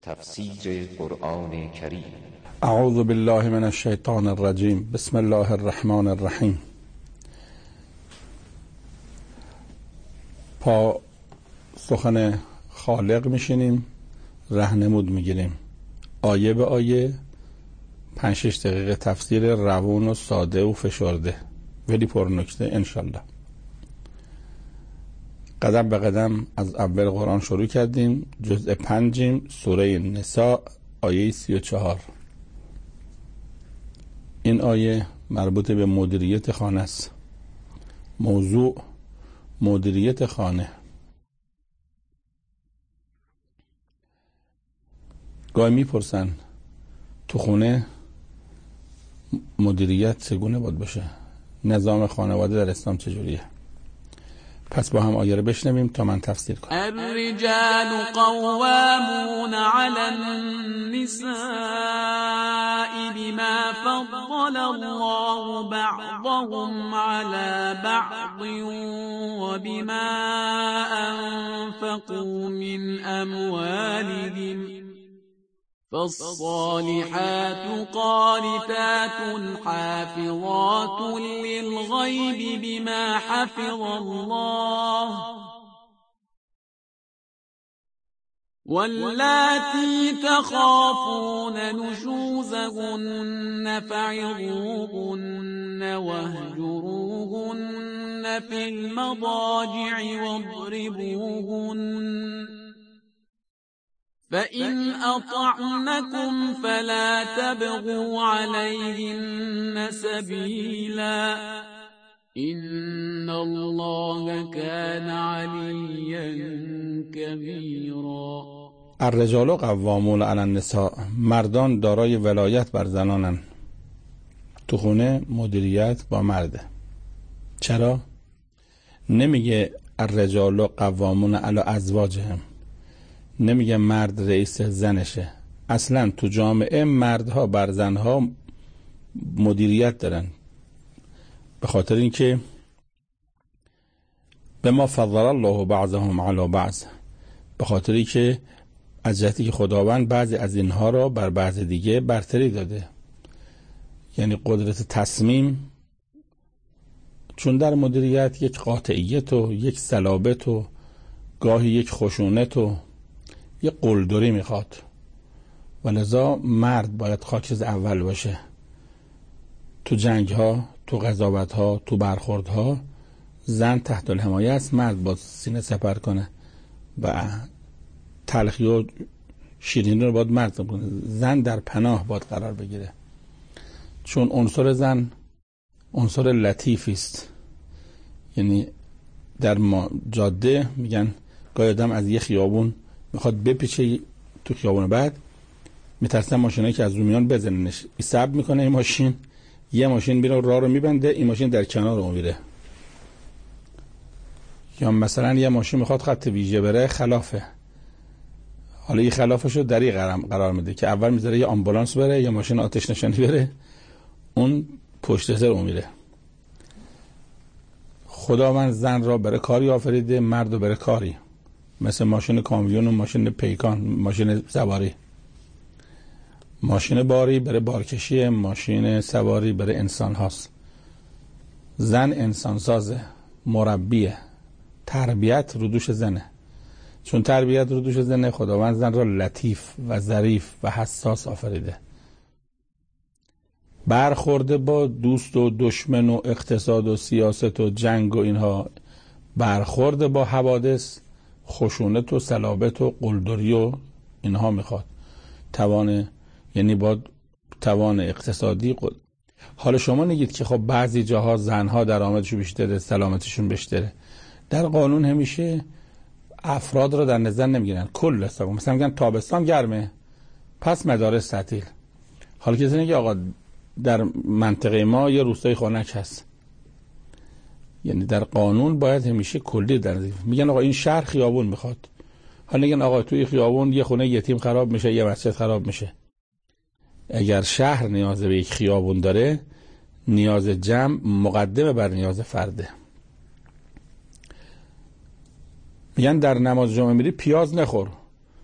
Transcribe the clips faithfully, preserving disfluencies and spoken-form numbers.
تفسیر قرآن کریم. اعوذ بالله من الشیطان الرجیم. بسم الله الرحمن الرحیم. پا سخن خالق میشینیم، راهنمود میگیریم، آیه به آیه پنج شش دقیقه تفسیر روون و ساده و فشرده ولی پر نکته انشالله. قدم به قدم از اول قرآن شروع کردیم. جزء پنجیم، سوره نساء، آیه سی و چهار. این آیه مربوط به مدیریت خانه است. موضوع مدیریت خانه. گاهی میپرسن تو خونه مدیریت چگونه باید باشه؟ نظام خانواده در اسلام چجوریه؟ پس با هم آیه رو بشنویم تا من تفسیر کنم. الرجال قوامون علی النساء بما فضل الله بعضهم على بعض وبما انفقوا من اموالهم فالصالحات قانتات حافظات للغيب بما حفظ الله واللاتي تخافون نشوزهن فعظوهن واهجروهن في المضاجع واضربوهن فإن أطعنكم فلا تبغوا عليهن سبيلا إن الله كان عليا كبيرا. الرجال قوامون علی النساء، مردان دارای ولایت بر زنانن. تو خونه مدیریت با مرده. چرا؟ نمیگه الرجال قوامون علی ازواجهم، نمیگه مرد رئیس زنشه. اصلا تو جامعه مردها بر زنها مدیریت دارن، به خاطر اینکه به ما فضل الله بعضهم علی بعض، به خاطر اینکه از جهتی که خداوند بعضی از اینها را بر بعض دیگه برتری داده، یعنی قدرت تصمیم. چون در مدیریت یک قاطعیت و یک صلابت و گاهی یک خشونت و یه قلدری میخواد و لذا مرد باید خاکز اول باشه. تو جنگ ها، تو قضاوت ها، تو برخورد ها زن تحت الحمایه است، مرد باید سینه سپر کنه و تلخی و شیرینی رو باید مرد کنه. زن در پناه باید قرار بگیره، چون عنصر زن عنصر لطیفی است. یعنی در جاده میگن گاهی آدم از یه خیابون میخواد بپیچه تو خیابون، بعد میترسن ماشینایی که از رو میان بزننش، صبر میکنه این ماشین، یه ماشین میره راه رو میبنده، این ماشین در کنار رو میره. یا مثلا یه ماشین میخواد خط ویژه بره، خلافه، حالا این خلافشو در این قرار میده که اول میذاره یه آمبولانس بره یا ماشین آتش نشانی بره، اون پشت سر اون میره. خداوند زن را برای کاری آفریده، مرد رو برای کاری، مثل ماشین کامیون و ماشین پیکان، ماشین سواری. ماشین باری برای بارکشی، ماشین سواری برای انسان هاست. زن انسان سازه، مربیه، تربیت رو دوش زنه. چون تربیت رو دوش زنه، خداوند زن را لطیف و ظریف و حساس آفریده. برخورده با دوست و دشمن و اقتصاد و سیاست و جنگ و اینها، برخورده با حوادث خشونت و صلابت و قلدری و اینها میخواد. توان، یعنی با توان اقتصادی قد... حالا شما نگید که خب بعضی جاها زنها درآمدشون بیشتره، سلامتشون بیشتره. در قانون همیشه افراد رو در نظر نمیگیرن، کل حساب. مثلا میگن تابستان گرمه پس مدارس تعطیل. حالا کسی نگه آقا در منطقه ما یه روستای خنک هست، یعنی در قانون باید همیشه کلی در نظر. میگن آقا این شهر خیابون میخواد، حالا میگن آقا توی خیابون یه خونه یتیم خراب میشه، یه مسجد خراب میشه. اگر شهر نیاز به یک خیابون داره، نیاز جمع مقدمه بر نیاز فرده. میگن در نماز جمعه میری پیاز نخور،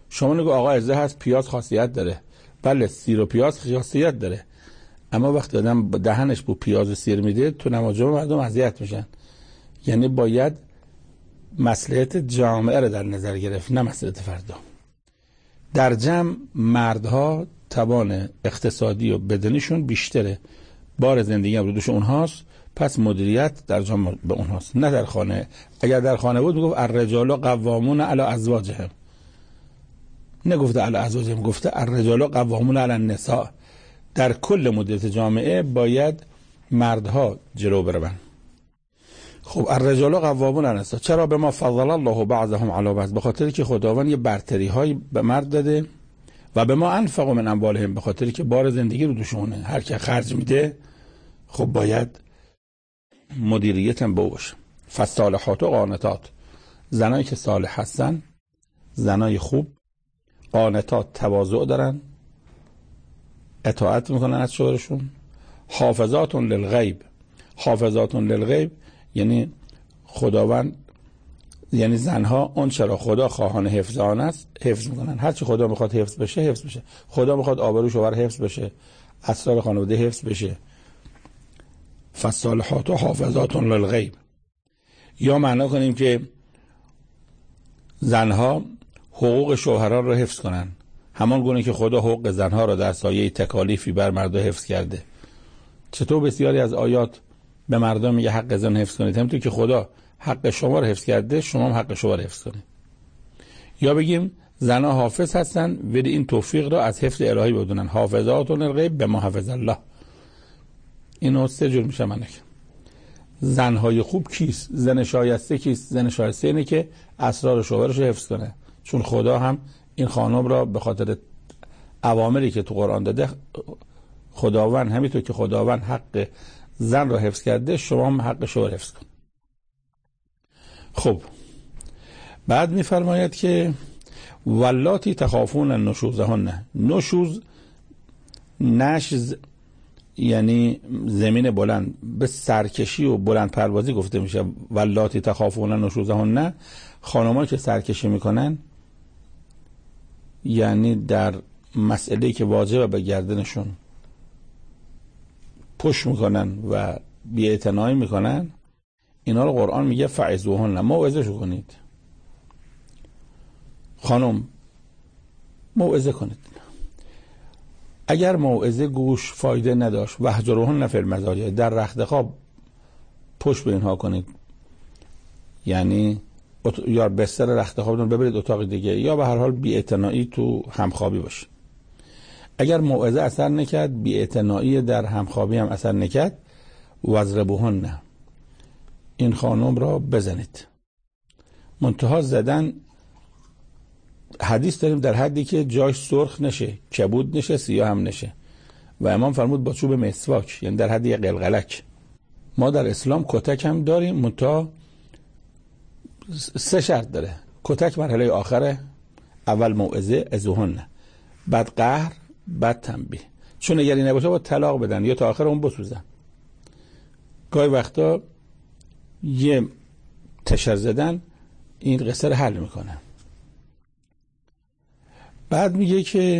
شما نگو آقا ارزه هست، پیاز خاصیت داره. بله سیر و پیاز خاصیت داره، اما وقتی آدم دهنش بو پیاز و سیر میده تو نماز جمعه مردم اذیت میشن. یعنی باید مصلحت جامعه رو در نظر گرفت، نه مصلحت فردا. در جمع مردها توان اقتصادی و بدنیشون بیشتره، بار زندگی هم رو دوش اونهاست، پس مدیریت در جمع به اونهاست، نه در خانه. اگر در خانه بود میگفت الرجال قوامون علی ازواجهم، نگفته علی ازواجهم، گفته الرجال قوامون علی النساء. در کل مدیریت جامعه باید مردها جلو برون. خب الرجال قوامون علی النساء، چرا؟ به ما فضل الله بعضهم علی بعض، به خاطر که خداوند یه برتری هایی به مرد داده، و به ما انفقوا من اموالهم، به خاطر که بار زندگی رو دوشونه، هر که خرج میده خب باید مدیریت هم باشه. فالصالحات و قانتات، زنایی که صالح هستن، زنای خوب، قانتات تواضع دارن، اطاعت میکنن از شوهرشون. حافظات للغیب، حافظات للغیب یعنی خداوند، یعنی زنها اون چرا خدا خواهان حفظ آن است حفظ میکنن. هر چی خدا میخواد حفظ بشه حفظ بشه. خدا میخواد آبرو شوهر حفظ بشه، اسرار خانواده حفظ بشه. فالصالحات حافظات للغیب. یا معنا کنیم که زنها حقوق شوهران رو حفظ کنن، همان گونه که خدا حقوق زنها رو در سایه تکالیفی بر مردا حفظ کرده. چطور بسیاری از آیات به مردم میگه حق زن حفظ کنید، همونطور که خدا حق شما رو حفظ کرده شما هم حق شما رو حفظ کنید. یا بگیم زنها حافظ هستن ولی این توفیق رو از حفظ الهی بدونن. حافظات للغیب بما حفظ الله. اینو سه جور میشه معنی. زنهای خوب کیست؟ زن شایسته کیست؟ زن شایسته اینه که اسرار شوهرش رو حفظ کنه، چون خدا هم این خانم را به خاطر اوامری که تو قرآن داده، خداوند همینطور که خداوند حق زن را حفظ کرده شما هم حق شوهر حفظ کن. خب بعد میفرماید که ولاتی تخافون نشوزهن. نشوز نشز یعنی زمین بلند، به سرکشی و بلند پروازی گفته میشه. ولاتی تخافون نشوزهن، خانم‌هایی که سرکشی میکنن، یعنی در مسئله‌ای که واجبه به گردنشون پشت میکنن و بی‌اعتنایی میکنن، اینا رو قرآن میگه فعظوهن، موعظه شو کنید. خانم موعظه کنید. اگر موعظه گوش فایده نداشت، وهجروهن فی المضاجع، در رخت خواب پشت به اینها کنید، یعنی یا بستر رخت خوابتون ببرید اتاق دیگه، یا به هر حال بی‌اعتنایی تو همخوابی باشه. اگر موعظه اثر نکرد، بی‌اعتنایی در همخوابی هم اثر نکرد، واضربوهن، این خانم را بزنید. منتها زدن حدیث داریم در حدی که جاش سرخ نشه، کبود نشه، سیاه هم نشه، و امام فرمود با چوب مسواک، یعنی در حدی قلقلک. ما در اسلام کتک هم داریم، منتها سه شرط داره. کتک مرحله آخره، اول موعظه ازوهن، بعد قهر، بعد تنبیه. چون اگر این نباشه با طلاق بدن یا تا آخر اون بسوزن. گاهی وقتا یه تشر زدن این قصه رو حل میکنه. بعد میگه که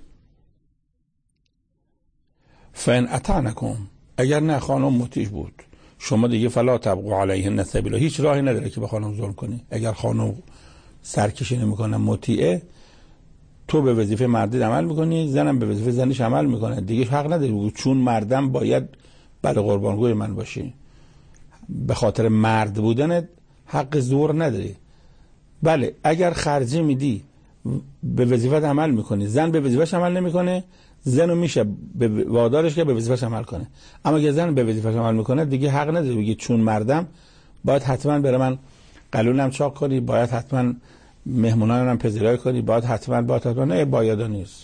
فان اطعنکم، اگر نه خانم مطیع بود، شما دیگه فلا تبغوا علیهن سبیلا، هیچ راهی نداره که به خانم ظلم کنی. اگر خانم سرکشی نمیکنه، مطیعه، تو به وظیفه مردی عمل میکنی، زنم به وظیفه زنیش عمل میکنه، دیگه حق نداری چون مردم باید بله قربانگوی من باشی. به خاطر مرد بودن حق زور نداری. بله اگر خرجی میدی به وظیفت عمل میکنی، زن به وظیفش عمل نمیکنه، زنو میشه به وادارش که به وظیفش عمل کنه. اما اگه زن به وظیفش عمل میکنه دیگه حق نداره بگی چون مردم باید حتما بره من قلولم چاق کنی، باید حتما مهمونانم پذیرایی کنی، باید حتما باید حتما نه، بایدا نیست.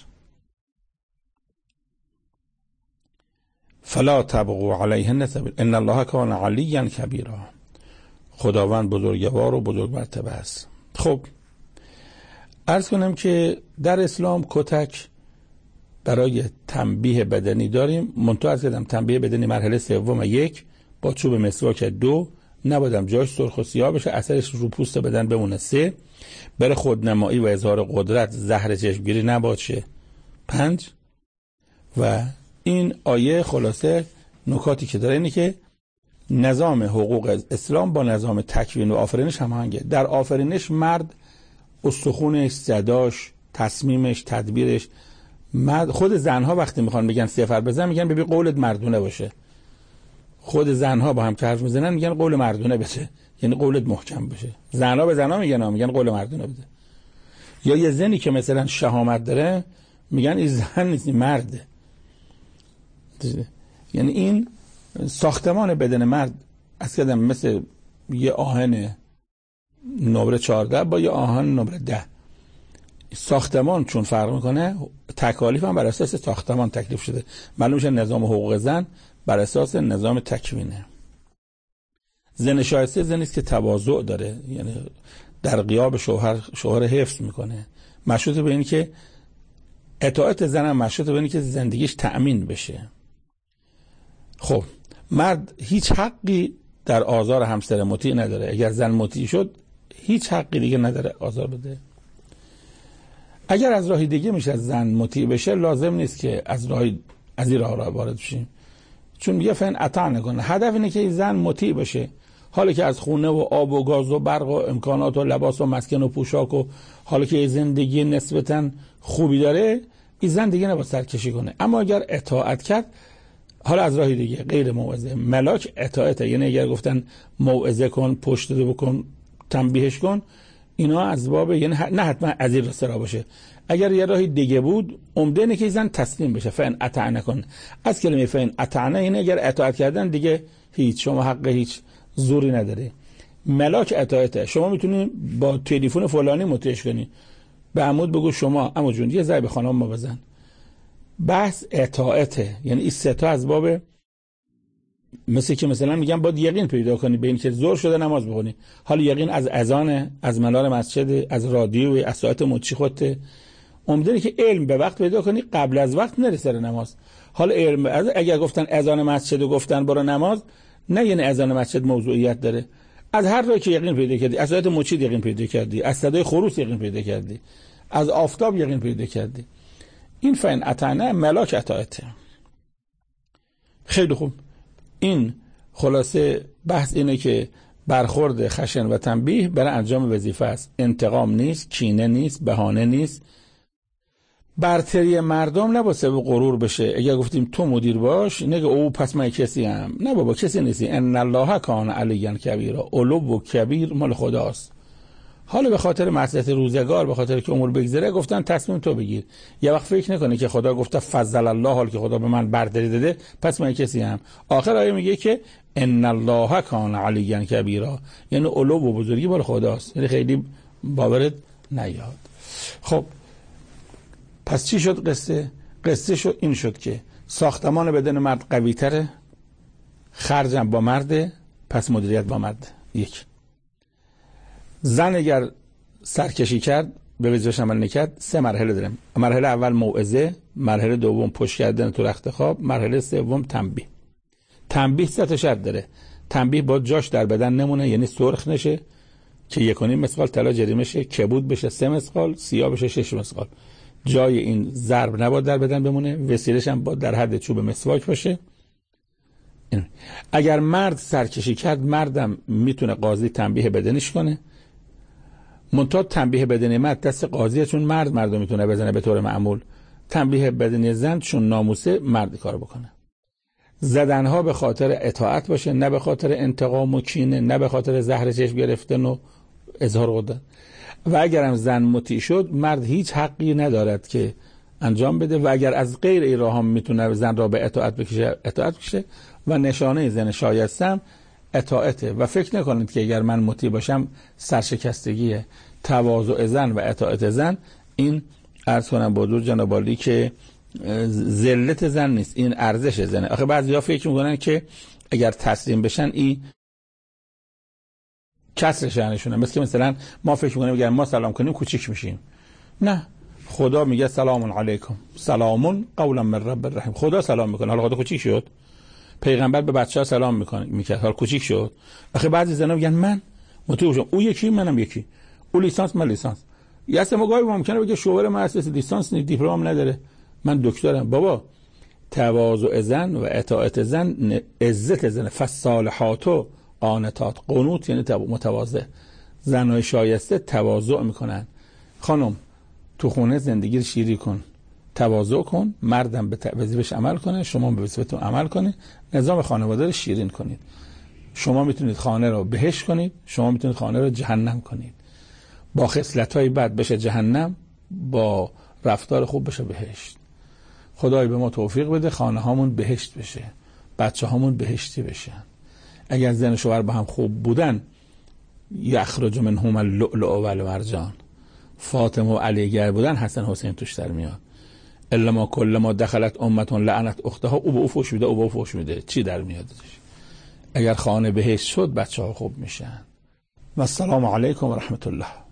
فلا تبغوا علیهن سبیل ان الله کان علیا کبیرا، خداوند بزرگوار و بزرگ مرتبه است. خب عرض کنم که در اسلام کتک برای تنبیه بدنی داریم. منتها از کردم تنبیه بدنی مرحله سوم یک با چوب مسواک دو، نبادم جاش سرخ و سیاه بشه، اثرش رو پوست بدن بمونه. سه، بره خودنمایی و اظهار قدرت، زهر چشمگیری نباشه. پنج، و این آیه خلاصه نکاتی که داره اینه که نظام حقوق اسلام با نظام تکوین و آفرینش هماهنگه. در آفرینش مرد استخونش، صداش، تصمیمش، تدبیرش، مرد خود زنها وقتی میخوان بگن صفر بزن میگن ببین قولت مردونه باشه. خود زنها با هم که حرف میزنن میگن قول مردونه بشه، یعنی قولت محکم بشه. زنها به زنها میگن میگن قول مردونه بده. یا یه زنی که مثلا شهامت داره میگن این زن نیست این مرده. یعنی این ساختمان بدن مرد از کدام مثل یه آهن نمره چهارده با یه آهن نمره ده. ساختمان چون فرق میکنه تکالیف هم بر اساس ساختمان تکلیف شده. معلوم میشه نظام حقوق زن بر اساس نظام تکوینه. زن شایسته زنی است که تواضع داره، یعنی در غیاب شوهر شوهر حفظ میکنه. مشروط به این که اطاعت زن هم مشروط به این که زندگیش تأمین بشه. خب مرد هیچ حقی در آزار همسر مطیع نداره. اگر زن مطیع شد هیچ حقی دیگه نداره آزار بده. اگر از راهی دیگه میشه از زن مطیع بشه لازم نیست که از راهی از این راه وارد بشیم، چون میگه فن عطا نکنه. هدف اینه که زن مطیع بشه. حالا که از خونه و آب و گاز و برق و امکانات و لباس و مسکن و پوشاک و حالا که زندگی نسبتاً خوبی داره، این زن دیگه نباید سرکشی کنه. اما اگر اطاعت کرد، حالا از راهی دیگه غیر موعظه، ملاک اطاعته، یعنی اگر گفتن موعظه کن، پشت دو بکن، تنبیهش کن، اینا از باب، یعنی نه حتما از این راسته را باشه. اگر یه راهی دیگه بود عمده اینه که زن تسلیم بشه. فین اطعنه کن، از کلمه فین اطعنه اینه اگر اطاعت کردن دیگه هیچ، شما حق هیچ زوری نداره. ملاک اطاعته. شما میتونی با تلفن فلانی متعش کنی، به عمود بگو شما عمو جون یه ضرب خانم ما بزن. بحث اطاعته، یعنی این سه تا از باب، مثل که مثلا میگم باید یقین پیدا کنی به این که زور شده نماز بخونی. حالا یقین از اذان، از منار مسجد، از رادیو، از ساعت مچی خودت. عمدنی که علم به وقت پیدا کنی قبل از وقت نری سر نماز. حالا علم اگر گفتن اذان مسجد و گفتن برو نماز، نه یعنی اذان مسجد موضوعیت داره. از هر راهی که یقین پیدا کردی، از ساعت مچی یقین پیدا کردی، از صدای خروس یقین پیدا کردی، از آفتاب یقین پیدا کردی، این فین اطعنه ملاک اطاعته. خیلی خوب. این خلاصه بحث اینه که برخورد خشن و تنبیه برای انجام وظیفه است. انتقام نیست، کینه نیست، بهانه نیست. برتری مردم نباید سبب غرور بشه. اگر گفتیم تو مدیر باش، نگه او پس من کسی هم. نه بابا کسی نیستی. ان الله کان علیاً کبیرا. علو و کبیر مال خداست. حالا به خاطر مصلحت روزگار، به خاطر که امور بگذره، گفتن تصمیم تو بگیر. یه وقت فکر نکنه که خدا گفته فضل الله، حال که خدا به من برتری داده پس من کسی هم. آخر آیه میگه که ان الله کان علیاً کبیرا، یعنی علو و بزرگی مال خداست. یعنی خیلی باورت نیاد. خب پس چی شد قصه؟ قصه شد این شد که ساختمان بدن مرد قوی تره، خرجم با مرده، پس مدیریت با مرد. یک، زن اگر سرکشی کرد به وجهش عمل نکرد، سه مرحله داریم. مرحله اول موعظه، مرحله دوم پشت کردن تو رخت خواب، مرحله سوم تنبیه. تنبیه سه تا شرط داره. تنبیه با جاش در بدن نمونه، یعنی سرخ نشه که یک و نیم مسقال طلا جریمه شه، کبود بشه سه مسقال، سیاه بشه شش مسقال. جای این ضرب نباید در بدن بمونه. وسیله‌ش هم باید در حد چوب مسواک باشه. اگر مرد سرکشی کرد، مردم میتونه قاضی تنبیه بدنش کنه. منتها تنبیه بدنی مرد دست قاضیه، چون مرد مردم میتونه بزنه به طور معمول. تنبیه بدنی زن چون ناموسه مرد کار بکنه. زدنها به خاطر اطاعت باشه، نه به خاطر انتقام و کینه، نه به خاطر زهر چشم گرفتن و اظهار قدرت. و اگر هم زن مطیع شد، مرد هیچ حقی ندارد که انجام بده. و اگر از غیر این راه هم میتونه زن را به اطاعت بکشه، اطاعت بکشه. و نشانه زن شایستم اطاعته. و فکر نکنید که اگر من مطیع باشم سرشکستگیه. تواضع زن و اطاعت زن، این عرض کنم با حضور جناب عالی که ذلت زن نیست، این ارزش زنه. آخه بعضیا فکر میکنن که اگر تسلیم بشن این کسر شأنشونه. مثل مثلا ما فکر میکنیم اگر ما سلام کنیم کوچیک میشیم. نه، خدا میگه سلام علیکم، سلام قولا من رب الرحیم. خدا سلام میکنه، حالا خدا کوچیک شد؟ پیغمبر به بچه‌ها سلام میکنه میکرد، حالا کوچیک شد. آخه بعضی زنا میگن من متوجهم، او یکی منم یکی، او لیسانس من لیسانس. یه اصلا موقعی ممکنه بگه شوهر من اساس لیسانس نیست، دیپلم نداره، من دکترم. بابا تواضع زن و اطاعت زن عزت زن. فالصالحات قانتات، قنوت یعنی متواضع. زنای شایسته تواضع میکنن. خانم تو خونه زندگی رو شیری کن، تواضع کن، مردم به وظیفه‌اش عمل کنه، شما به وظیفتون عمل کنید، نظام خانواده رو شیرین کنید. شما میتونید خانه رو بهشت کنید، شما میتونید خانه رو جهنم کنید. با خصلت‌های بد بشه جهنم، با رفتار خوب بشه بهشت. خدای به ما توفیق بده خانه هامون بهشت بشه، بچه هامون بهشتی بشن. اگر زن و شوهر با هم خوب بودن، یخرج منهما اللؤلؤ والمرجان. فاطمه و علی گر بودن، حسن حسین توش در میاد. الا ما کل ما دخلت امتون لعنت اختها، او به او فوش میده، او به او فوش میده، چی در میادش؟ اگر خانه بهشت شد بچه ها خوب میشن. و السلام علیکم و رحمت الله.